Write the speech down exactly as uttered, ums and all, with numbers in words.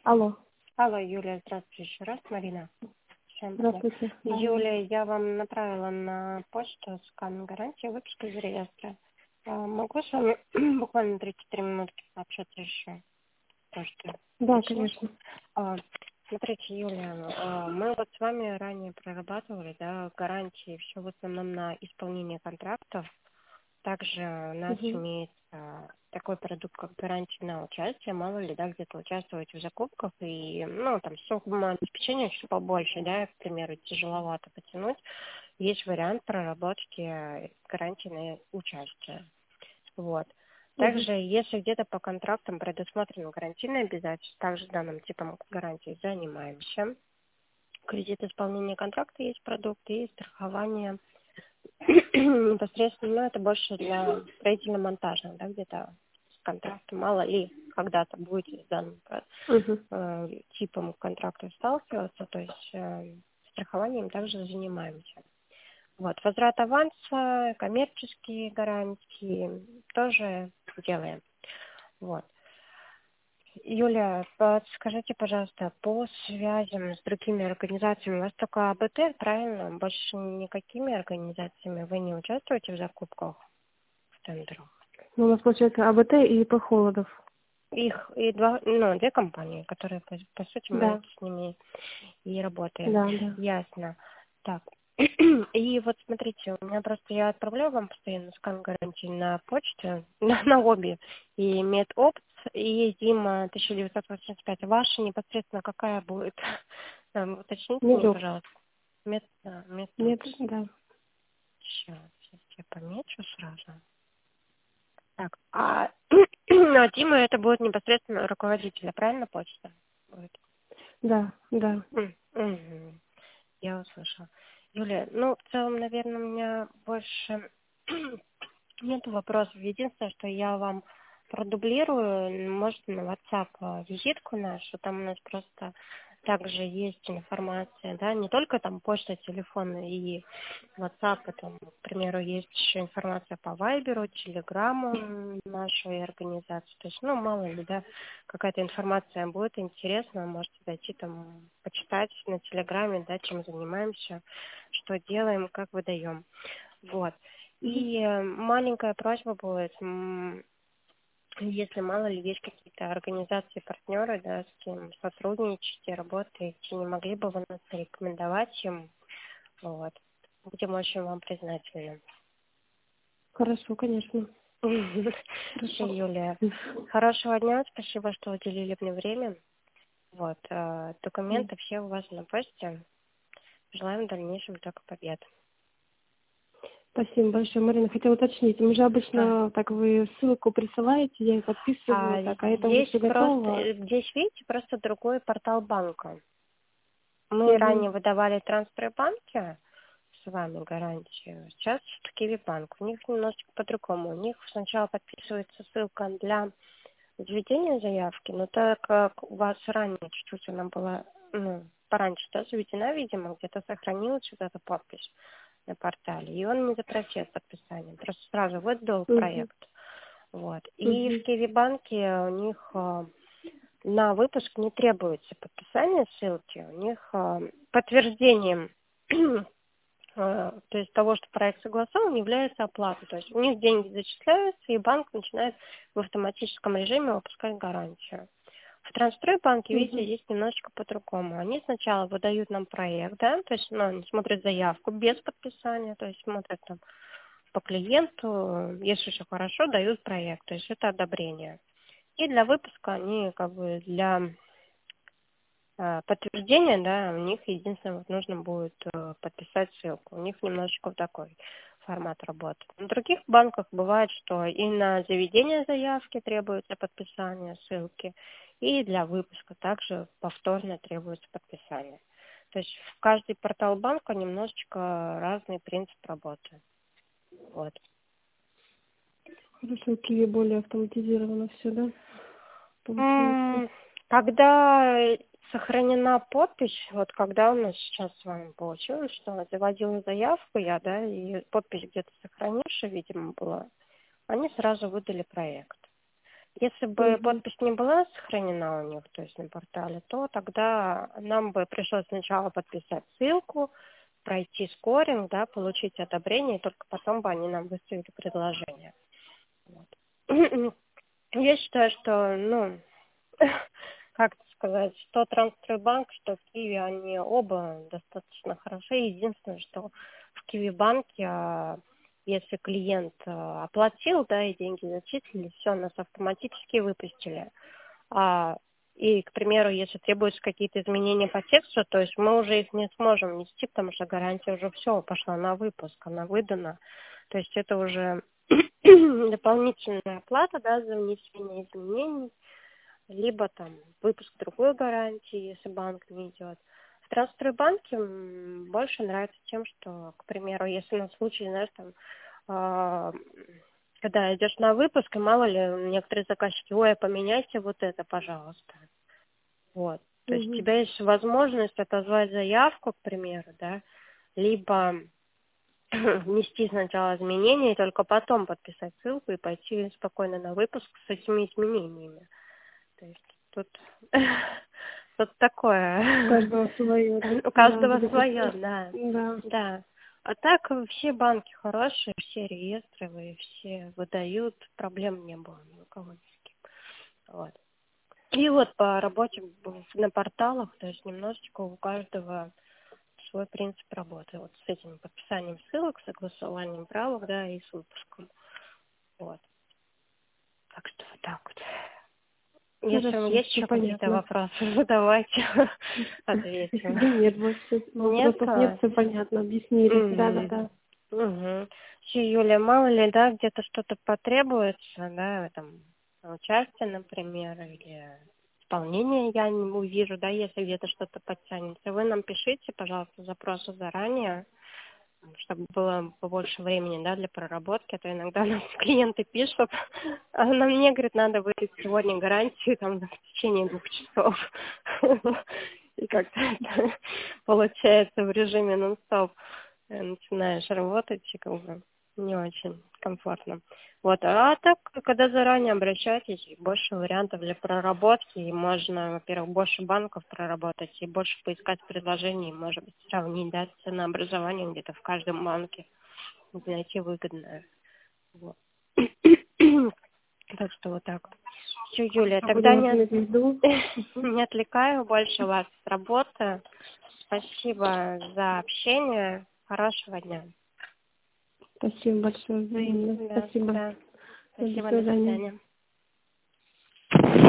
Алло. Алло, Юлия, здравствуйте еще раз, Марина. Всем привет. Здравствуйте. Да. Юлия, я вам направила на почту скан гарантии выпуска из реестра. А, Могу с вами буквально тридцать-три минутки пообщаться еще? То, что Да, уточнить? конечно. А, Смотрите, Юлия, а, мы вот с вами ранее прорабатывали, да, гарантии все в основном на исполнение контрактов. Также у нас Угу. имеется такой продукт, как гарантия на участие. Мало ли, да, где-то участвуете в закупках, и, ну, там, сумма обеспечения чуть побольше, да, к примеру, тяжеловато потянуть. Есть вариант проработки э, гарантии на участие. Вот. Угу. Также, если где-то по контрактам предусмотрено гарантийное обязательство, также данным типом гарантии занимаемся. Кредит исполнения контракта есть продукт и страхование непосредственно, ну, это больше для строительно-монтажных, да, где-то с контрактом. Мало ли, когда-то будете с данным Угу. э, типом контракта сталкиваться, то есть э, страхованием также занимаемся. Вот, возврат аванса, коммерческие гарантии тоже делаем. Вот. Юля, подскажите, пожалуйста, по связям с другими организациями, у вас только АБТ, правильно? Больше никакими организациями вы не участвуете в закупках, в тендерах? Ну, у нас получается АБТ и по Холодов. Их и два, ну, две компании, которые, по, по сути, мы Да. вот с ними и работаем. Да, да. Ясно. Так. И вот смотрите, у меня просто я отправляю вам постоянно скан гарантии на почту, на, на обе, и медопт, и Зима тысяча девятьсот восемьдесят пять. Ваша непосредственно какая будет? Там, уточните мне, Медок. пожалуйста. Мед, а, Мед, медопт. да. Сейчас, сейчас я помечу сразу. Так, а, а Дима это будет непосредственно руководителя, правильно, почта? Будет? Да, да. М, мгм. Я услышала. Юлия, ну, в целом, наверное, у меня больше нет вопросов. Единственное, что я вам продублирую, может, на WhatsApp э, визитку нашу, там у нас просто также есть информация, да, не только там почта, телефон и WhatsApp, а там, к примеру, есть еще информация по Вайберу, Телеграму нашей организации. То есть, ну, мало ли, да, какая-то информация будет интересна, можете зайти там, почитать на Телеграме, да, чем занимаемся, что делаем, как выдаем. Вот. Угу. И э, маленькая просьба будет, м, если мало ли есть какие-то организации, партнеры, да, с кем сотрудничаете, работаете, не могли бы вы нас порекомендовать им, вот. Будем очень вам признательны. Хорошо, конечно. Все, Хорошо. Юлия. Хорошего дня, спасибо, что уделили мне время. Вот, э, М. документы все у вас на почте. Желаем в дальнейшем только побед. Спасибо большое, Марина. Хотела уточнить, мы же А, обычно так вы ссылку присылаете, я ее подписываю, а так, а это уже здесь все просто, готово. э, здесь, видите, просто другой портал банка. Мы Угу. ранее выдавали трансфер-банки с вами гарантию. Сейчас все-таки банк. У них немножечко по-другому. У них сначала подписывается ссылка для заведения заявки, но так как у вас ранее чуть-чуть она была, ну, пораньше, да, заведена, видимо, где-то сохранилась вот эта подпись на портале, и он не запросил подписание, просто сразу выдал Угу. проект. Вот. И в Угу. Киви-банке у них э, на выпуск не требуется подписание ссылки, у них э, подтверждением э, то есть того, что проект согласован, является оплата. То есть у них деньги зачисляются, и банк начинает в автоматическом режиме выпускать гарантию. В Транстрой-банке, видите, Угу. здесь немножечко по-другому. Они сначала выдают нам проект, да, то есть ну, они смотрят заявку без подписания, то есть смотрят там по клиенту, если все хорошо, дают проект, то есть это одобрение. И для выпуска они как бы для э, подтверждения, да, у них единственное вот нужно будет э, подписать ссылку. У них немножечко вот такой формат работы. В других банках бывает, что и на заведение заявки требуется подписание ссылки, и для выпуска также повторно требуется подписание. То есть в каждый портал банка немножечко разный принцип работы. Вот. Хорошо, в Киеве более автоматизировано все, да? Получается. М, Когда сохранена подпись, вот когда у нас сейчас с вами получилось, что заводила заявку я, да, и подпись где-то сохранившая, видимо, была, они сразу выдали проект. Если бы Угу. подпись не была сохранена у них, то есть на портале, то тогда нам бы пришлось сначала подписать ссылку, пройти скоринг, да, получить одобрение, и только потом бы они нам выставили предложение. Вот. Я считаю, что, ну, как это сказать, что Трансстройбанк, что Киви, они оба достаточно хороши. Единственное, что в Киви банке, а, если клиент а, оплатил, да, и деньги зачислили, все, нас автоматически выпустили. А, и, к примеру, если требуются какие-то изменения по тексту, то есть мы уже их не сможем внести, потому что гарантия уже все пошла на выпуск, она выдана. То есть это уже дополнительная оплата, да, за внесение изменений, либо там выпуск другой гарантии, если банк не идет. В Трансстройбанке м, больше нравится тем, что, к примеру, если на случай, знаешь, там, а, когда идешь на выпуск, и мало ли, некоторые заказчики, ой, поменяйте вот это, пожалуйста. Вот. То есть у Угу. тебя есть возможность отозвать заявку, к примеру, да, либо внести сначала изменения, и только потом подписать ссылку и пойти спокойно на выпуск с этими изменениями. То есть тут, тут У такое. каждого свое, да? У Да, каждого свое, безопасно. да. Да. Да. А так э, все банки хорошие, все реестровые, все выдают, проблем не было ни у кого ни с кем. Вот. И вот по работе в- на порталах, то есть немножечко у каждого свой принцип работы. Вот с этим подписанием ссылок, согласованием правок, да, и с выпуском. Вот. Так что вот так вот. Если Хорошо, есть все еще какие-то понятно. вопросы, задавайте, Да ответим. нет, больше вопросов нет, Нет? все понятно, объяснили. Да, да, Угу. да. Угу. Все, Юля, мало ли, да, где-то что-то потребуется, да, там, участие, например, или исполнение я не увижу, да, если где-то что-то подтянется. Вы нам пишите, пожалуйста, запросы заранее, чтобы было побольше времени, да, для проработки, а то иногда нам клиенты пишут, а на мне, говорит, надо выдать сегодня гарантию там в течение двух часов. И как-то это получается в режиме нон-стоп. Э, Начинаешь работать, и как бы не очень комфортно. Вот, а так, когда заранее обращайтесь, больше вариантов для проработки, и можно, во-первых, больше банков проработать, и больше поискать предложений, может быть, сравнить, да, ценообразование где-то в каждом банке, найти выгодное. Вот. Так что вот так. Все, Юлия, Все, тогда будем не, иметь в виду. не отвлекаю больше вас с работы. Спасибо за общение. Хорошего дня. Спасибо большое, взаимно. Да, Спасибо. да. До Спасибо, до свидания. свидания.